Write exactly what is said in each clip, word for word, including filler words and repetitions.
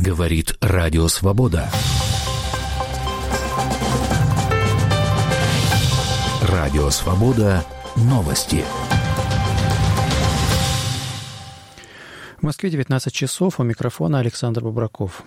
Говорит Радио Свобода. Радио Свобода. Новости. В Москве девятнадцать часов. У микрофона Александр Бобраков.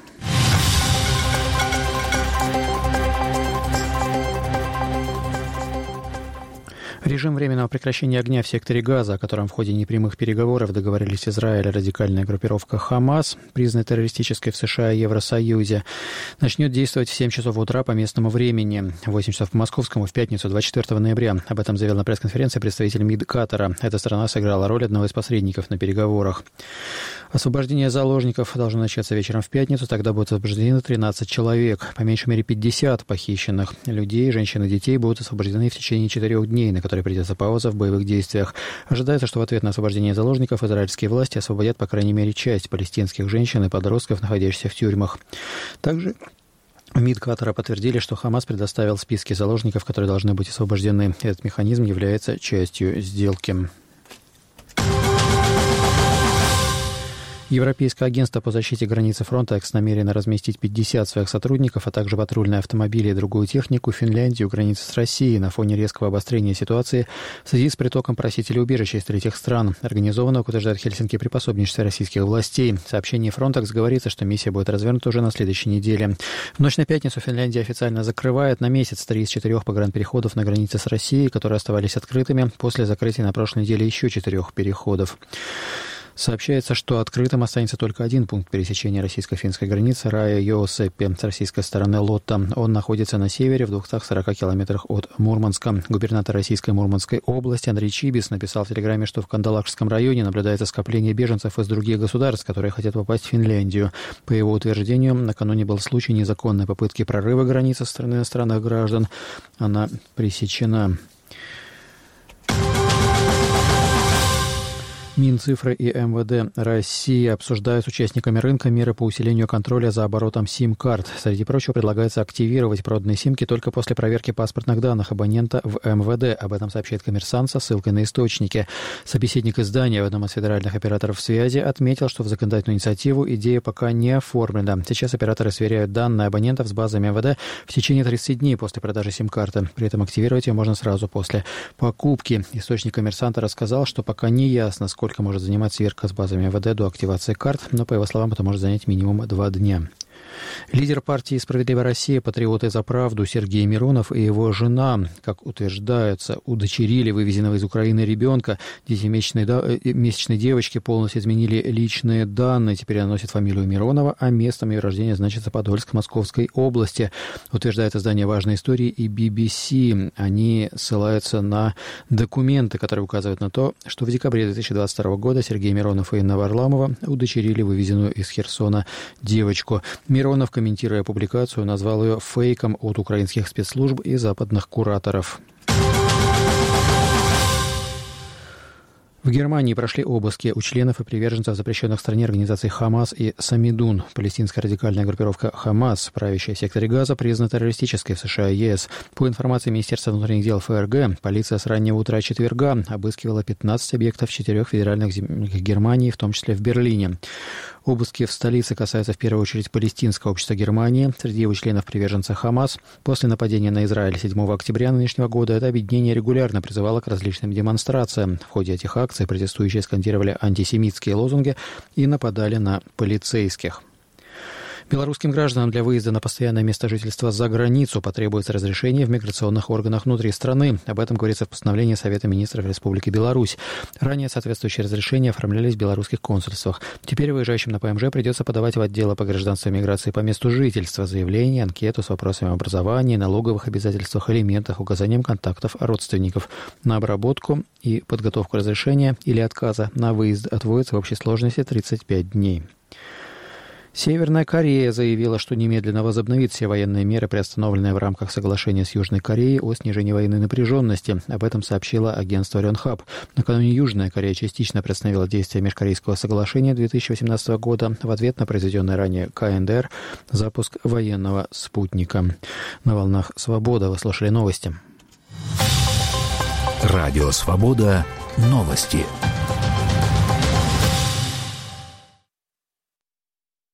Режим временного прекращения огня в секторе Газа, о котором в ходе непрямых переговоров договорились Израиль и радикальная группировка «Хамас», признанная террористической в США и Евросоюзе, начнет действовать в семь часов утра по местному времени, в восемь часов по московскому, в пятницу, двадцать четвёртого ноября. Об этом заявил на пресс-конференции представитель МИД Катара. Эта страна сыграла роль одного из посредников на переговорах. Освобождение заложников должно начаться вечером в пятницу, тогда будут освобождены тринадцать человек. По меньшей мере пятьдесят похищенных людей, женщин и детей будут освобождены в течение четырех дней, на которые придется пауза в боевых действиях. Ожидается, что в ответ на освобождение заложников израильские власти освободят, по крайней мере, часть палестинских женщин и подростков, находящихся в тюрьмах. Также в МИД Катара подтвердили, что Хамас предоставил списки заложников, которые должны быть освобождены. Этот механизм является частью сделки. Европейское агентство по защите границы Frontex намерено разместить пятьдесят своих сотрудников, а также патрульные автомобили и другую технику в Финляндии у границы с Россией на фоне резкого обострения ситуации в связи с притоком просителей убежища из третьих стран. Организованно, как утверждает Хельсинки, при пособничестве российских властей. В сообщении Frontex говорится, что миссия будет развернута уже на следующей неделе. В ночь на пятницу Финляндия официально закрывает на месяц три из четырех погранпереходов на границе с Россией, которые оставались открытыми после закрытия на прошлой неделе еще четырех переходов. Сообщается, что открытым останется только один пункт пересечения российско-финской границы Рая-Йоосеппи с российской стороны Лотта. Он находится на севере в двухстах сорока километрах от Мурманска. Губернатор российской Мурманской области Андрей Чибис написал в Телеграме, что в Кандалакшском районе наблюдается скопление беженцев из других государств, которые хотят попасть в Финляндию. По его утверждению, накануне был случай незаконной попытки прорыва границы со стороны иностранных граждан. Она пресечена. Минцифры и МВД России обсуждают с участниками рынка меры по усилению контроля за оборотом сим-карт. Среди прочего, предлагается активировать проданные симки только после проверки паспортных данных абонента в МВД. Об этом сообщает «Коммерсант» со ссылкой на источники. Собеседник издания в одном из федеральных операторов связи отметил, что в законодательную инициативу идея пока не оформлена. Сейчас операторы сверяют данные абонентов с базами МВД в течение тридцати дней после продажи сим-карты. При этом активировать ее можно сразу после покупки. Источник «Коммерсанта» рассказал, что пока не ясно, сколько Сколько может занимать сверка с базами МВД до активации карт, но, по его словам, это может занять минимум два дня. Лидер партии «Справедливая Россия», патриоты за правду Сергей Миронов и его жена, как утверждается, удочерили вывезенного из Украины ребенка. Десятимесячной месячной девочке полностью изменили личные данные. Теперь она носит фамилию Миронова, а местом ее рождения значится Подольск Московской области. Утверждает издание «Важные истории» и би би си. Они ссылаются на документы, которые указывают на то, что в декабре две тысячи двадцать второго года Сергей Миронов и Инна Варламова удочерили вывезенную из Херсона девочку. Миронов, комментируя публикацию, назвал ее фейком от украинских спецслужб и западных кураторов. В Германии прошли обыски у членов и приверженцев запрещенных в стране организаций «Хамас» и «Самидун». Палестинская радикальная группировка «Хамас», правящая в секторе Газа, признана террористической в США и ЕС. По информации Министерства внутренних дел ФРГ, полиция с раннего утра четверга обыскивала пятнадцать объектов в четырех федеральных землях Германии, в том числе в Берлине. Обыски в столице касаются в первую очередь палестинского общества Германии. Среди его членов приверженцы «Хамас». После нападения на Израиль седьмого октября нынешнего года это объединение регулярно призывало к различным демонстрациям. В ходе этих акций протестующие скандировали антисемитские лозунги и нападали на полицейских. Белорусским гражданам для выезда на постоянное место жительства за границу потребуется разрешение в миграционных органах внутри страны. Об этом говорится в постановлении Совета министров Республики Беларусь. Ранее соответствующие разрешения оформлялись в белорусских консульствах. Теперь выезжающим на ПМЖ придется подавать в отделы по гражданству и миграции по месту жительства заявление, анкету с вопросами образования, налоговых обязательствах, алиментах, указанием контактов родственников. На обработку и подготовку разрешения или отказа на выезд отводится в общей сложности тридцать пять дней. Северная Корея заявила, что немедленно возобновит все военные меры, приостановленные в рамках соглашения с Южной Кореей о снижении военной напряженности. Об этом сообщило агентство Рёнхаб. Накануне Южная Корея частично приостановила действие межкорейского соглашения две тысячи восемнадцатого года в ответ на произведенный ранее КНДР запуск военного спутника. На волнах «Свобода» вы слушали новости. Радио «Свобода». Новости.